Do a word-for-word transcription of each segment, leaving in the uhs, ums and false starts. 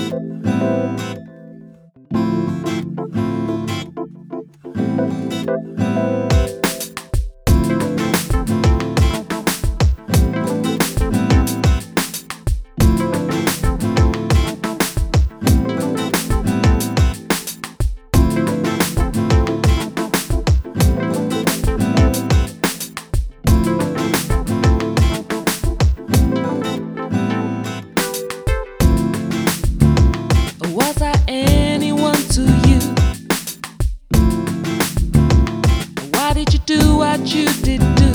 Was I anyone to you? Why did you do what you did do?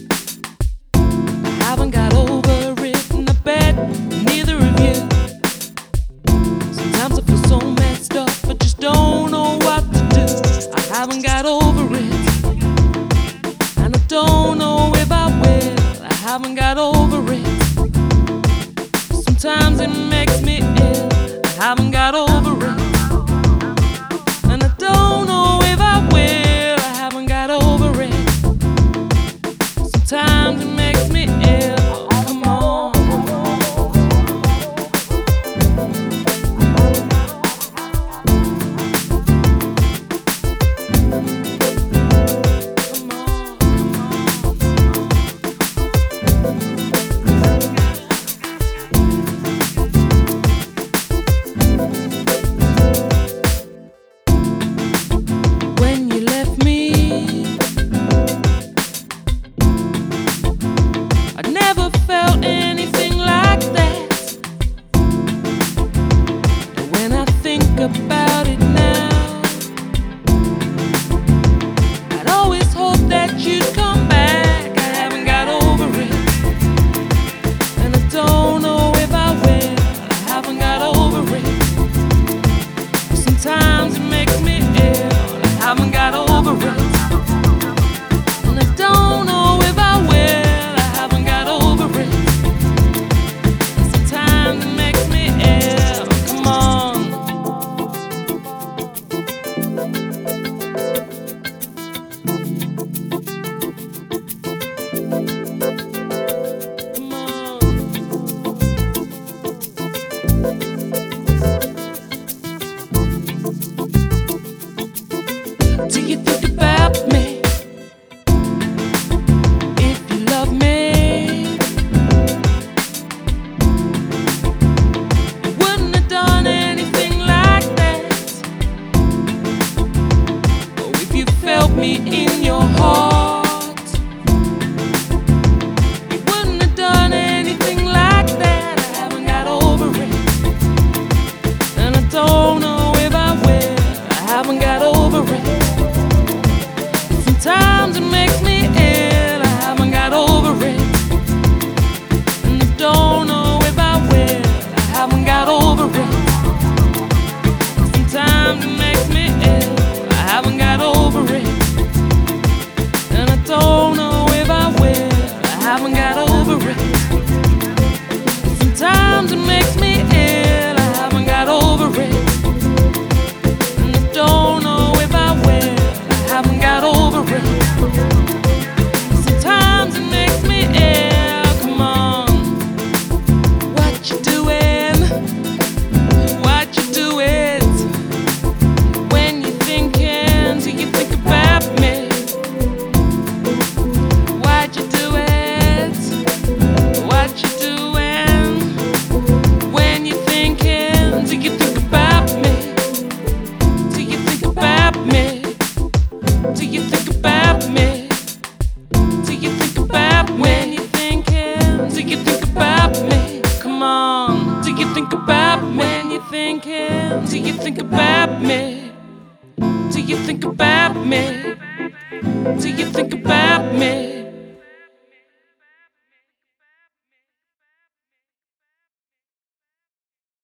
I haven't got over it, and I bet neither of you. Sometimes I feel so messed up, but just don't know what to do. I haven't got over it, and I don't know if I will. I haven't got over it. Sometimes it makes me ill. I haven't got over it, and I don't know if I will. I haven't got over it. Sometimes it makes me ill. Come on. About it now, I'd always hoped that you'd come back. I haven't got over it, and I don't know if I will. I haven't got over it. Sometimes it makes me ill. I haven't got over it, and I don't know if I will. I haven't got over it. Sometimes it makes me ill. Come on. Do you think about me? If you love me, you wouldn't have done anything like that. Oh, if you felt me in your heart, you wouldn't have done anything like that. I haven't got over it, and I don't know if I will. I haven't got over it. Sometimes it makes me ill. I haven't got over it, and I don't know if I will. I haven't got over it. Sometimes it makes me ill. I haven't got over it, and I don't know if I will. I haven't got over it. Sometimes it makes me ill. I haven't got over it, and I don't know if I will. I haven't got over it. Sometimes it makes me ill. Come on. What you doing? What you doing? When you thinking, do you think about me? What you doing? What you doing? When you thinking, do you think about me? Do you think about me? Do you think about me? Do you think about when you're thinking? Do you think about me? Come on. Do you think about when you're thinking? Do you think about me? Do you think about me? Do you think about me?